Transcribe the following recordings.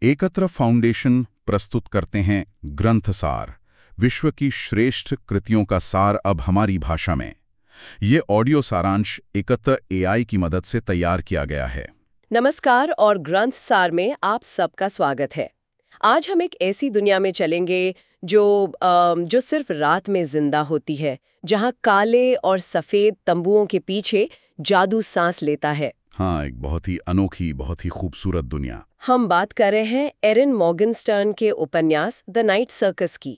एकत्र फाउंडेशन प्रस्तुत करते हैं ग्रंथसार, विश्व की श्रेष्ठ कृतियों का सार अब हमारी भाषा में। ये ऑडियो सारांश एकत्र एआई की मदद से तैयार किया गया है। नमस्कार और ग्रंथसार में आप सबका स्वागत है। आज हम एक ऐसी दुनिया में चलेंगे जो सिर्फ रात में जिंदा होती है, जहां काले और सफेद तंबुओं के पीछे जादू सांस लेता है। हाँ, एक बहुत ही अनोखी, बहुत ही खूबसूरत दुनिया। हम बात कर रहे हैं एरिन मॉर्गनस्टर्न के उपन्यास द नाइट सर्कस की।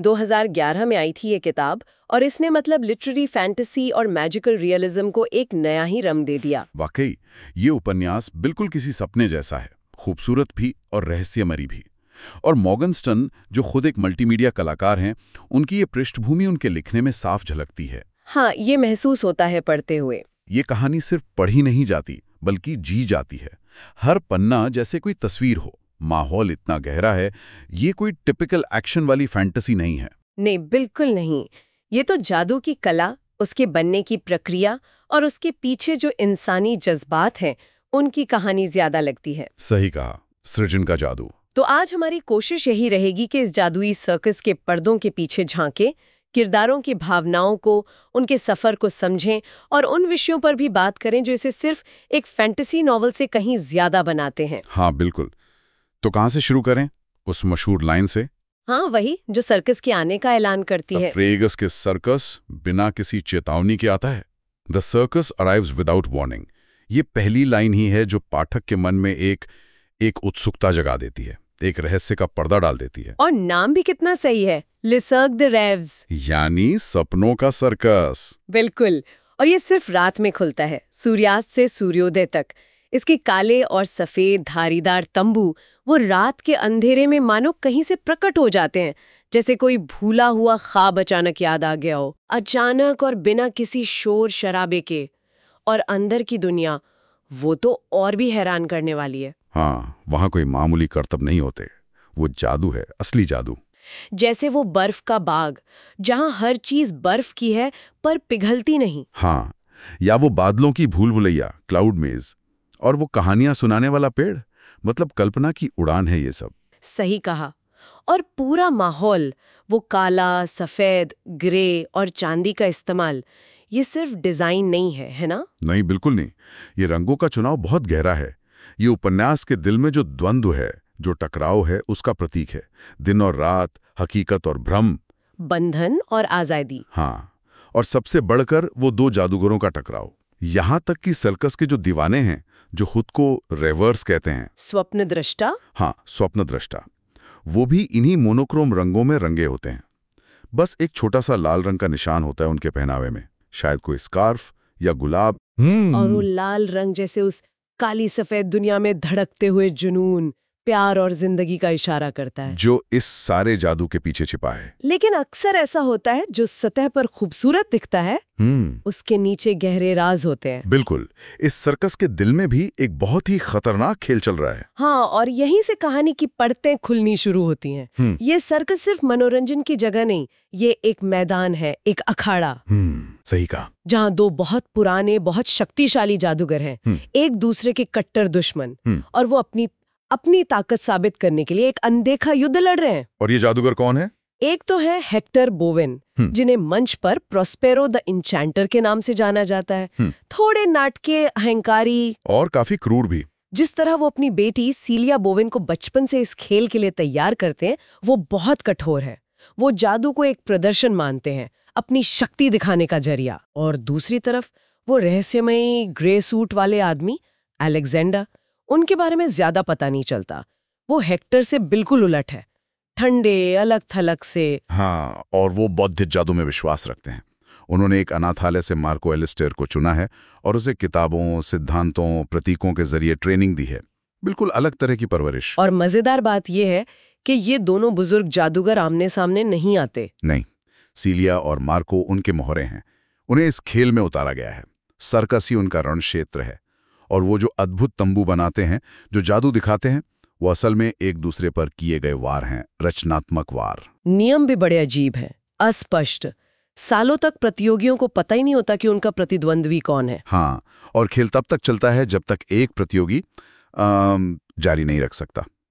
2011 में आई थी ये किताब और इसने लिटरेरी फैंटेसी और मैजिकल रियलिज्म को एक नया ही रंग दे दिया। वाकई ये उपन्यास बिल्कुल किसी सपने जैसा है, खूबसूरत भी और रहस्यमयी भी। और मॉर्गनस्टर्न, जो खुद एक मल्टीमीडिया कलाकार हैं, उनकी ये पृष्ठभूमि उनके लिखने में साफ झलकती है। हाँ, ये महसूस होता है पढ़ते हुए। ये कहानी सिर्फ पढ़ी नहीं जाती, बल्कि जी जाती है। हर पन्ना जैसे कोई तस्वीर हो। माहौल इतना गहरा है। ये कोई टिपिकल एक्शन वाली फैंटेसी नहीं है। नहीं, बिल्कुल नहीं। ये तो जादू की कला, उसके बनने की प्रक्रिया और उसके पीछे जो इंसानी जज्बात हैं, उनकी कहानी ज्यादा लगती है। सही कहा, सृजन का जादू। तो आज हमारी कोशिश यही रहेगी कि इस जादुई सर्कस के पर्दों के पीछे झांके, किरदारों की भावनाओं को, उनके सफर को समझें और उन विषयों पर भी बात करें जो इसे सिर्फ एक फैंटेसी नॉवल से कहीं ज्यादा बनाते हैं। हाँ, बिल्कुल। तो कहाँ से शुरू करें? उस मशहूर लाइन से। हाँ, वही जो सर्कस के आने का ऐलान करती है। फ्रेगस के सर्कस बिना किसी चेतावनी के आता है। The circus arrives without warning. ये पहली लाइन ही है जो पाठक के मन में एक उत्सुकता जगा देती है, एक रहस्य का पर्दा डाल देती है। और नाम भी कितना सही है, लिसर्क द रेव्स, यानी सपनों का सर्कस। बिल्कुल। और ये सिर्फ रात में खुलता है, सूर्यास्त से सूर्योदय तक। इसके काले और सफेद धारीदार तंबू वो रात के अंधेरे में मानो कहीं से प्रकट हो जाते हैं, जैसे कोई भूला हुआ ख्वाब अचानक याद आ गया हो, अचानक और बिना किसी शोर शराबे के। और अंदर की दुनिया, वो तो और भी हैरान करने वाली है। हाँ, वहाँ कोई मामूली करतब नहीं होते। वो जादू है, असली जादू। जैसे वो बर्फ का बाग, जहाँ हर चीज बर्फ की है पर पिघलती नहीं। हाँ, या वो बादलों की भूल भुलैया, क्लाउड मेज, और वो कहानियां सुनाने वाला पेड़। कल्पना की उड़ान है ये सब। सही कहा। और पूरा माहौल, वो काला, सफेद, ग्रे और चांदी का इस्तेमाल, ये सिर्फ डिजाइन नहीं है ना? नहीं, बिल्कुल नहीं। ये रंगों का चुनाव बहुत गहरा है। ये उपन्यास के दिल में जो द्वंद्व है, जो टकराव है, उसका प्रतीक है। दिन और रात, हकीकत और भ्रम, बंधन और आजादी। हाँ, और सबसे बढ़कर वो दो जादूगरों का टकराव। यहाँ तक कि सर्कस के जो दीवाने हैं, जो खुद को रेवर्स कहते हैं, स्वप्न दृष्टा। हाँ, स्वप्न दृष्टा, वो भी इन्हीं मोनोक्रोम रंगों में रंगे होते हैं। बस एक छोटा सा लाल रंग का निशान होता है उनके पहनावे में, शायद कोई स्कार्फ या गुलाब। और वो लाल रंग जैसे उस काली सफेद दुनिया में धड़कते हुए जुनून, प्यार और जिंदगी का इशारा करता है, जो इस सारे जादू के पीछे छिपा है। लेकिन अक्सर ऐसा होता है, जो सतह पर खूबसूरत दिखता है, उसके नीचे गहरे राज होते हैं। बिल्कुल। इस सर्कस के दिल में भी एक बहुत ही खतरनाक खेल चल रहा है। हाँ, और यहीं से कहानी की परतें खुलनी शुरू होती हैं। ये सर्कस सिर्फ मनोरंजन की जगह नहीं, ये एक मैदान है, एक अखाड़ा। सही कहा। जहाँ दो बहुत पुराने, बहुत शक्तिशाली जादूगर हैं, एक दूसरे के कट्टर दुश्मन, और वो अपनी ताकत साबित करने के लिए एक अनदेखा युद्ध लड़ रहे हैं। और ये जादूगर कौन है? एक तो है हेक्टर बोवेन, जिन्हें मंच पर प्रोस्पेरो द इंचैंटर के नाम से जाना जाता है। थोड़े नाटकीय, अहंकारी और काफी क्रूर भी। जिस तरह वो अपनी बेटी सीलिया बोवेन को बचपन से इस खेल के लिए तैयार करते हैं, वो बहुत कठोर है। वो जादू को एक प्रदर्शन मानते हैं, अपनी शक्ति दिखाने का जरिया। और दूसरी तरफ वो रहस्यमयी ग्रे सूट वाले आदमी अलेक्जेंडर, उनके बारे में ज्यादा पता नहीं चलता। वो हेक्टर से बिल्कुल उलट है, ठंडे, अलग थलग से। हाँ, और वो बौद्ध जादू में विश्वास रखते हैं। उन्होंने एक अनाथालय से मार्को एलिस्टेयर को चुना है और उसे किताबों, सिद्धांतों, प्रतीकों के जरिए ट्रेनिंग दी है। बिल्कुल अलग तरह की परवरिश। और मजेदार बात यह है कि ये दोनों बुजुर्ग जादूगर आमने सामने नहीं आते। नहीं, सीलिया और मार्को उनके मोहरे हैं। उन्हें इस खेल में उतारा गया है। सर्कस ही उनका रण क्षेत्र है। और वो जो अद्भुत तंबू बनाते हैं, जो जादू दिखाते हैं, वो असल में एक दूसरे पर किए गए वार हैं, रचनात्मक वार। नियम भी बड़े अजीब हैं, अस्पष्ट। सालों तक प्रतियोगियों को पता ही नहीं होता कि उनका प्रतिद्वंद्वी कौन है। हाँ, और खेल तब तक चलता है जब तक एक प्रतियोगी जारी नहीं रख सकता।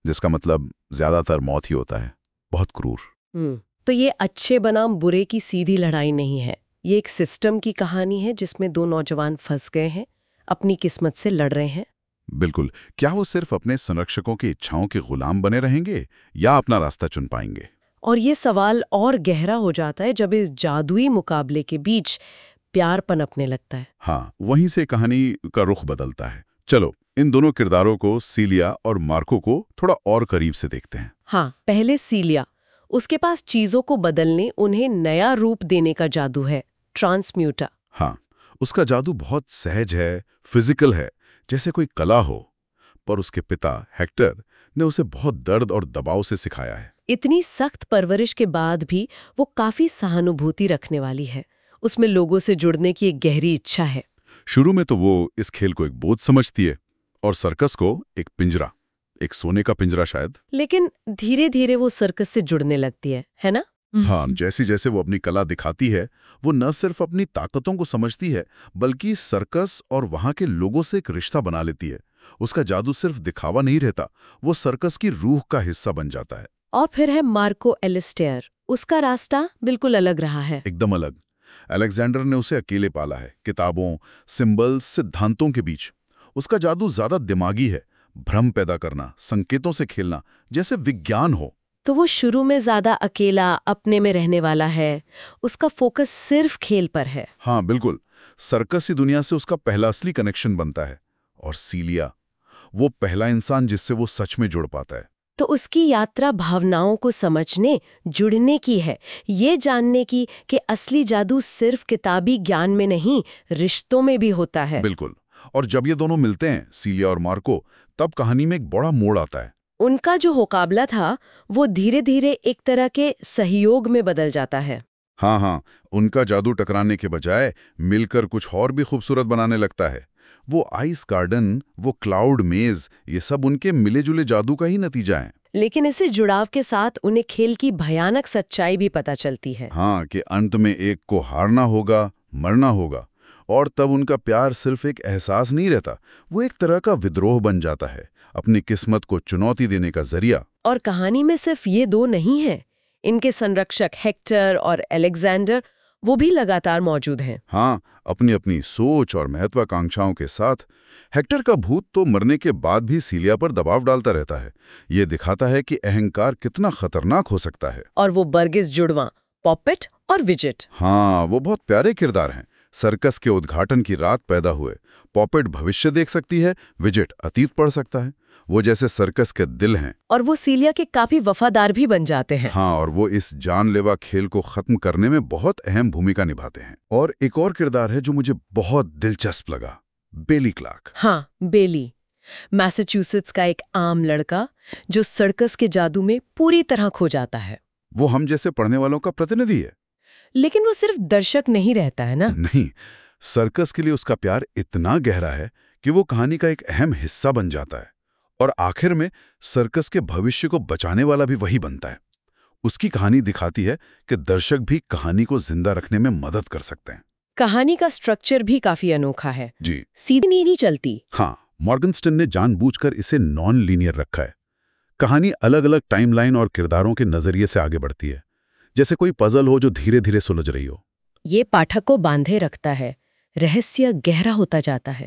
जिसका मतलब ज्यादातर मौत ही होता है। बहुत क्रूर। तो ये अच्छे बनाम बुरे की सीधी लड़ाई नहीं है, ये एक सिस्टम की कहानी है जिसमें दो नौजवान फंस गए हैं, अपनी किस्मत से लड़ रहे हैं। बिल्कुल। क्या वो सिर्फ अपने संरक्षकों की इच्छाओं के गुलाम बने रहेंगे या अपना रास्ता चुन पाएंगे? और ये सवाल और गहरा हो जाता है जब इस जादुई मुकाबले के बीच प्यार पनपने लगता है। हाँ, वहीं से कहानी का रुख बदलता है। चलो इन दोनों किरदारों को, सीलिया और मार्को को, थोड़ा और करीब से देखते हैं। हाँ, पहले सीलिया। उसके पास चीजों को बदलने, उन्हें नया रूप देने का जादू है, ट्रांसम्यूटा। हाँ, उसका जादू बहुत सहज है, फिजिकल है, जैसे कोई कला हो। पर उसके पिता हेक्टर ने उसे बहुत दर्द और दबाव से सिखाया है। इतनी सख्त परवरिश के बाद भी वो काफी सहानुभूति रखने वाली है। उसमें लोगों से जुड़ने की एक गहरी इच्छा है। शुरू में तो वो इस खेल को एक बोझ समझती है और सर्कस को एक पिंजरा, एक सोने का पिंजरा शायद। लेकिन धीरे धीरे वो सर्कस से जुड़ने लगती है ना? हाँ, जैसे जैसे वो अपनी कला दिखाती है, वो न सिर्फ अपनी ताकतों को समझती है, बल्कि सर्कस और वहाँ के लोगों से एक रिश्ता बना लेती है। उसका जादू सिर्फ दिखावा नहीं रहता, वो सर्कस की रूह का हिस्सा बन जाता है। और फिर है मार्को एलिस्टेयर। उसका रास्ता बिल्कुल अलग रहा है। एकदम अलग। अलेक्जेंडर ने उसे अकेले पाला है, किताबों, सिंबल्स, सिद्धांतों के बीच। उसका जादू ज्यादा दिमागी है, भ्रम पैदा करना, संकेतों से खेलना, जैसे विज्ञान हो। तो वो शुरू में ज्यादा अकेला, अपने में रहने वाला है। उसका फोकस सिर्फ खेल पर है। हाँ बिल्कुल। सर्कस की दुनिया से उसका पहला असली कनेक्शन बनता है। और सीलिया, वो पहला इंसान जिससे वो सच में जुड़ पाता है। तो उसकी यात्रा भावनाओं को समझने, जुड़ने की है, ये जानने की कि असली जादू सिर्फ किताबी ज्ञान में नहीं, रिश्तों में भी होता है। बिल्कुल। और जब ये दोनों मिलते हैं, सीलिया और मार्को, तब कहानी में एक बड़ा मोड़ आता है। उनका जो मुकाबला था वो धीरे धीरे एक तरह के सहयोग में बदल जाता है। हाँ, उनका जादू टकराने के बजाय मिलकर कुछ और भी खूबसूरत बनाने लगता है। वो आइस गार्डन, वो क्लाउड मेज, ये सब उनके मिले-जुले जादू का ही नतीजा है। लेकिन इसे जुड़ाव के साथ उन्हें खेल की भयानक सच्चाई भी पता चलती है। हाँ, कि अंत में एक को हारना होगा, मरना होगा। और तब उनका प्यार सिर्फ एक एहसास नहीं रहता, वो एक तरह का विद्रोह बन जाता है, अपनी किस्मत को चुनौती देने का जरिया। और कहानी में सिर्फ ये दो नहीं है, इनके संरक्षक हेक्टर और अलेक्जेंडर वो भी लगातार मौजूद हैं। हाँ, अपनी अपनी सोच और महत्वाकांक्षाओं के साथ। हेक्टर का भूत तो मरने के बाद भी सीलिया पर दबाव डालता रहता है। ये दिखाता है कि अहंकार कितना खतरनाक हो सकता है। और वो बर्गिस जुड़वा, पॉपेट और विजिट। हाँ, वो बहुत प्यारे किरदार हैं। सर्कस के उद्घाटन की रात पैदा हुए। पॉपेट भविष्य देख सकती है, विजिट अतीत पढ़ सकता है। वो जैसे सर्कस के दिल हैं। और वो सीलिया के काफी वफादार भी बन जाते हैं। हाँ, और वो इस जानलेवा खेल को खत्म करने में बहुत अहम भूमिका निभाते हैं। और एक और किरदार है जो मुझे बहुत दिलचस्प लगा, बेली क्लार्क। हाँ, बेली, मैसाचुसेट्स का एक आम लड़का जो सर्कस के जादू में पूरी तरह खो जाता है। वो हम जैसे पढ़ने वालों का प्रतिनिधि है। लेकिन वो सिर्फ दर्शक नहीं रहता है ना? नहीं, सर्कस के लिए उसका प्यार इतना गहरा है कि वो कहानी का एक अहम हिस्सा बन जाता है। और आखिर में सर्कस के भविष्य को बचाने वाला भी वही बनता है। उसकी कहानी दिखाती है कि दर्शक भी कहानी को जिंदा रखने में मदद कर सकते हैं। कहानी का स्ट्रक्चर भी काफी अनोखा है। जी, सीधी नहीं चलती। हाँ, मॉर्गनस्टन ने जानबूझकर इसे नॉन लीनियर रखा है। कहानी अलग अलग टाइमलाइन और किरदारों के नजरिए से आगे बढ़ती है, जैसे कोई पजल हो जो धीरे धीरे सुलझ रही हो। ये पाठक को बांधे रखता है, रहस्य गहरा होता जाता है।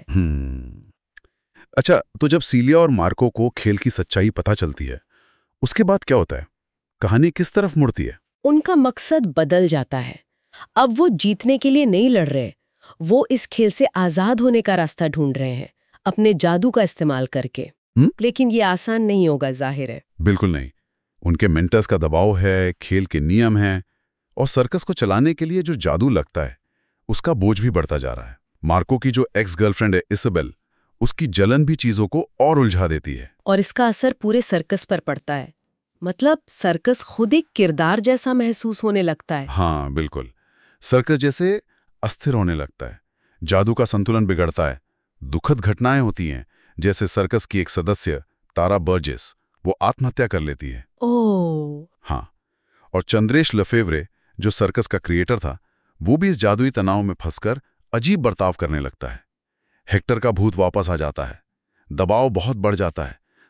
अच्छा, तो जब सीलिया और मार्को को खेल की सच्चाई पता चलती है, उसके बाद क्या होता है? कहानी किस तरफ मुड़ती है? उनका मकसद बदल जाता है। अब वो जीतने के लिए नहीं लड़ रहे, वो इस खेल से आजाद होने का रास्ता ढूंढ रहे हैं, अपने जादू का इस्तेमाल करके। लेकिन ये आसान नहीं होगा, जाहिर है। बिल्कुल नहीं। उनके मेंटर्स का दबाव है, खेल के नियम हैं, और सर्कस को चलाने के लिए जो जादू लगता है, उसका बोझ भी बढ़ता जा रहा है। मार्को की जो एक्स गर्लफ्रेंड है इसाबेल, उसकी जलन भी चीजों को और उलझा देती है। और इसका असर पूरे सर्कस पर पड़ता है। मतलब सर्कस खुद एक किरदार जैसा महसूस होने लगता है। हाँ बिल्कुल, सर्कस जैसे अस्थिर होने लगता है। जादू का संतुलन बिगड़ता है। दुखद घटनाएं होती हैं, जैसे सर्कस की एक सदस्य तारा बर्जेस, वो आत्महत्या कर लेती है। ओह। हाँ, और चंद्रेश लफेवरे, जो सर्कस का क्रिएटर था, वो भी इस जादुई तनाव में फंसकर अजीब बर्ताव करने लगता है। हेक्टर का भूत वापस आ जाता है। दबाव बहुत बढ़ जाता है।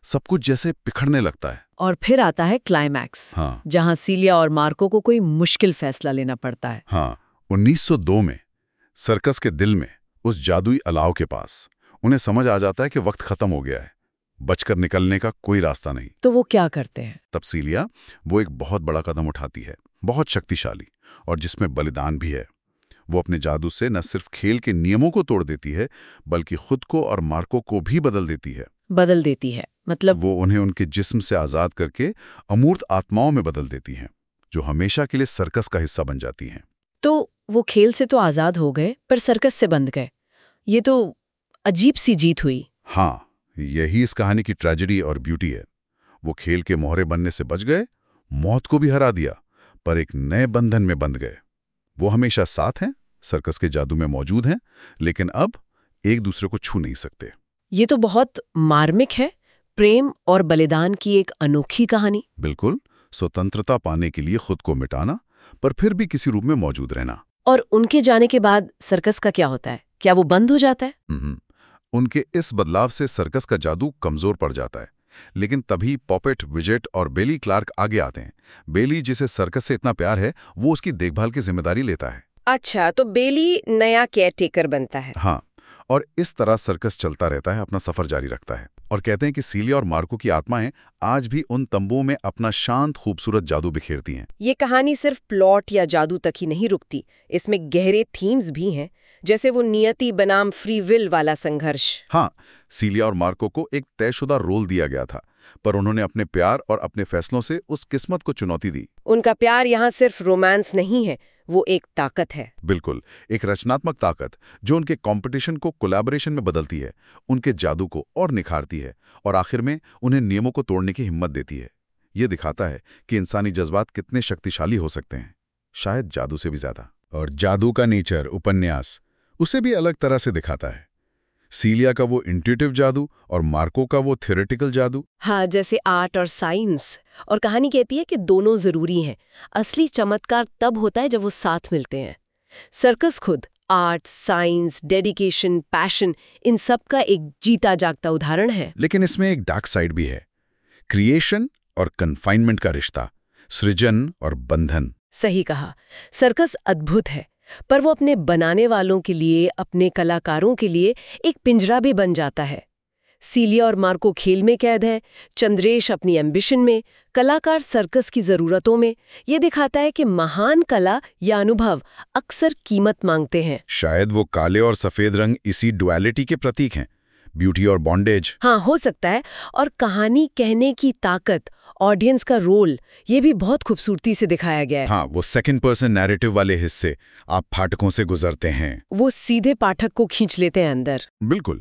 सब कुछ जैसे बिखरने लगता है। और फिर आता है क्लाइमैक्स, हाँ जहां सीलिया और मार्को को कोई मुश्किल फैसला लेना पड़ता है। हाँ 1902 में सर्कस के दिल में, उस जादुई अलाव के पास, उन्हें समझ आ जाता है कि वक्त खत्म हो गया है, बचकर निकलने का कोई रास्ता नहीं। तो वो क्या करते हैं? तब सीलिया वो एक बहुत बड़ा कदम उठाती है, बहुत शक्तिशाली और जिसमें बलिदान भी है। वो अपने जादू से न सिर्फ खेल के नियमों को तोड़ देती है, बल्कि खुद को और मार्को को भी बदल देती है। बदल देती है मतलब? वो उन्हें उनके जिस्म से आज़ाद करके अमूर्त आत्माओं में बदल देती हैं, जो हमेशा के लिए सर्कस का हिस्सा बन जाती हैं। तो वो खेल से तो आजाद हो गए, पर सर्कस से बंध गए। ये तो अजीब सी जीत हुई। हाँ, यही इस कहानी की ट्रेजेडी और ब्यूटी है। वो खेल के मोहरे बनने से बच गए, मौत को भी हरा दिया, पर एक नए बंधन में बंध गए। वो हमेशा साथ हैं, सर्कस के जादू में मौजूद हैं, लेकिन अब एक दूसरे को छू नहीं सकते। ये तो बहुत मार्मिक है, प्रेम और बलिदान की एक अनोखी कहानी। बिल्कुल, स्वतंत्रता पाने के लिए खुद को मिटाना, पर फिर भी किसी रूप में मौजूद रहना। और उनके जाने के बाद सर्कस का क्या होता है? क्या वो बंद हो जाता है? उनके इस बदलाव से सर्कस का जादू कमजोर पड़ जाता है। लेकिन तभी पॉपेट, विजेट और बेली क्लार्क आगे आते हैं। बेली, जिसे सर्कस से इतना प्यार है, वो उसकी देखभाल की जिम्मेदारी लेता है। अच्छा, तो बेली नया केयरटेकर बनता है। हाँ, और इस तरह सर्कस चलता रहता है, अपना सफर जारी रखता है। और कहते हैं कि सीलिया और मार्को की आत्माएं आज भी उन तंबुओं में अपना शांत, खूबसूरत जादू बिखेरती हैं। ये कहानी सिर्फ प्लॉट या जादू तक ही नहीं रुकती, इसमें गहरे थीम्स भी हैं, जैसे वो नियति बनाम फ्री विल वाला संघर्ष। हाँ, सीलिया और मार्को को एक तयशुदा रोल दिया गया था, पर उन्होंने अपने प्यार और अपने फैसलों से उस किस्मत को चुनौती दी। उनका प्यार यहाँ सिर्फ रोमांस नहीं है, वो एक ताकत है। बिल्कुल, एक रचनात्मक ताकत जो उनके कंपटीशन को कोलैबोरेशन में बदलती है, उनके जादू को और निखारती है, और आखिर में उन्हें नियमों को तोड़ने की हिम्मत देती है। ये दिखाता है कि इंसानी जज्बात कितने शक्तिशाली हो सकते हैं, शायद जादू से भी ज्यादा। और जादू का नेचर उपन्यास उसे भी अलग तरह से दिखाता है। सीलिया का वो इंट्यूटिव जादू और मार्को का वो थ्योरेटिकल जादू। हाँ, जैसे आर्ट और साइंस। और कहानी कहती है कि दोनों जरूरी हैं। असली चमत्कार तब होता है जब वो साथ मिलते हैं। सर्कस खुद आर्ट, साइंस, डेडिकेशन, पैशन, इन सब का एक जीता जागता उदाहरण है। लेकिन इसमें एक डार्क साइड भी है, क्रिएशन और कन्फाइनमेंट का रिश्ता, सृजन और बंधन। सही कहा, सर्कस अद्भुत है, पर वो अपने बनाने वालों के लिए, अपने कलाकारों के लिए एक पिंजरा भी बन जाता है। सीलिया और मार्को खेल में कैद है, चंद्रेश अपनी एम्बिशन में, कलाकार सर्कस की जरूरतों में। ये दिखाता है कि महान कला या अनुभव अक्सर कीमत मांगते हैं। शायद वो काले और सफेद रंग इसी डुअलिटी के प्रतीक हैं, ब्यूटी और बॉन्डेज। हाँ, हो सकता है। और कहानी कहने की ताकत, ऑडियंस का रोल, ये भी बहुत खूबसूरती से दिखाया गया है। हाँ, वो सेकंड पर्सन नैरेटिव वाले हिस्से आप फाटकों से गुजरते हैं, वो सीधे पाठक को खींच लेते हैं अंदर। बिल्कुल।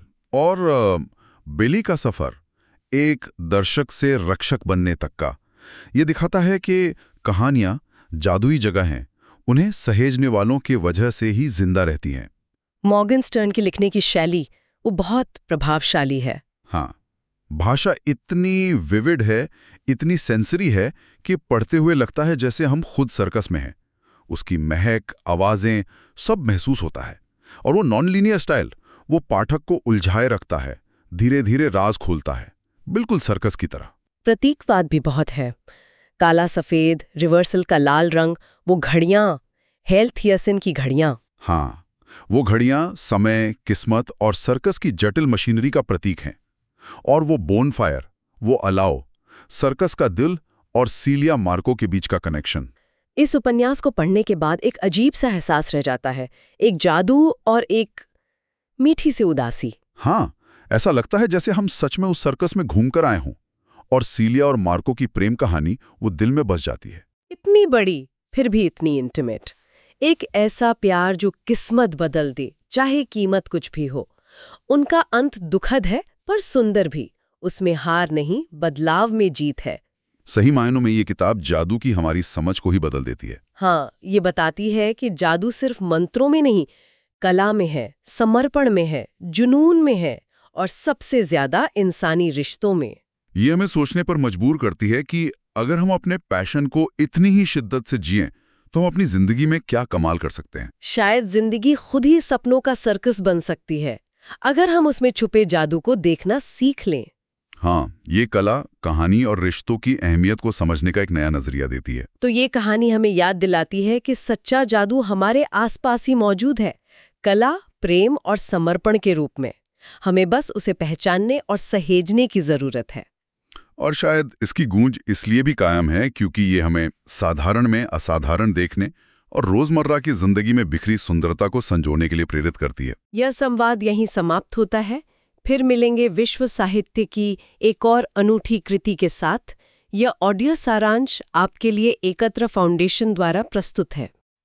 और बेली का सफर एक दर्शक से रक्षक बनने तक का, ये दिखाता है कि कहानियां जादुई जगह हैं, उन्हें सहेजने वालों की वजह से ही जिंदा रहती हैं। मॉर्गनस्टर्न की लिखने की शैली वो बहुत प्रभावशाली है। हाँ, भाषा इतनी विविड है, इतनी सेंसरी है कि पढ़ते हुए लगता है जैसे हम खुद सर्कस में हैं। उसकी महक, आवाजें, सब महसूस होता है। और वो नॉन लीनियर स्टाइल, वो पाठक को उलझाए रखता है, धीरे धीरे राज खोलता है, बिल्कुल सर्कस की तरह। प्रतीकवाद भी बहुत है। काला सफेद, रिवर्सल का लाल रंग, वो घड़ियां, हेल्थियसन की घड़ियां। हाँ, वो घड़ियां समय, किस्मत और सर्कस की जटिल मशीनरी का प्रतीक हैं। और वो बोनफायर, वो अलाव, सर्कस का दिल और सीलिया मार्को के बीच का कनेक्शन। इस उपन्यास को पढ़ने के बाद एक अजीब सा एहसास रह जाता है, एक जादू और एक मीठी सी उदासी। हाँ, ऐसा लगता है जैसे हम सच में उस सर्कस में घूमकर आए हों, और सीलिया और मार्को की प्रेम कहानी वो दिल में बस जाती है। इतनी बड़ी, फिर भी इतनी इंटीमेट। एक ऐसा प्यार जो किस्मत बदल दे, चाहे कीमत कुछ भी हो। उनका अंत दुखद है, पर सुंदर भी। उसमें हार नहीं, बदलाव में जीत है। सही मायनों में ये किताब जादू की हमारी समझ को ही बदल देती है। हाँ, ये बताती है कि जादू सिर्फ मंत्रों में नहीं, कला में है, समर्पण में है, जुनून में है, और सबसे ज्यादा इंसानी रिश्तों में। ये हमें सोचने पर मजबूर करती है कि अगर हम अपने पैशन को इतनी ही शिद्दत से जिएं, तो हम अपनी जिंदगी में क्या कमाल कर सकते हैं। शायद जिंदगी खुद ही सपनों का सर्कस बन सकती है, अगर हम उसमें छुपे जादू को देखना सीख लें। हाँ, ये कला कहानी और रिश्तों की अहमियत को समझने का एक नया नजरिया देती है। तो ये कहानी हमें याद दिलाती है कि सच्चा जादू हमारे आसपास ही मौजूद है, कला, प्रेम और समर्पण के रूप में। हमें बस उसे पहचानने और सहेजने की जरूरत है। और शायद इसकी गूंज इसलिए भी कायम है क्योंकि ये हमें साधारण में असाधारण देखने और रोजमर्रा की जिंदगी में बिखरी सुंदरता को संजोने के लिए प्रेरित करती है। यह संवाद यहीं समाप्त होता है। फिर मिलेंगे विश्व साहित्य की एक और अनूठी कृति के साथ। यह ऑडियो सारांश आपके लिए एकत्र फाउंडेशन द्वारा प्रस्तुत है।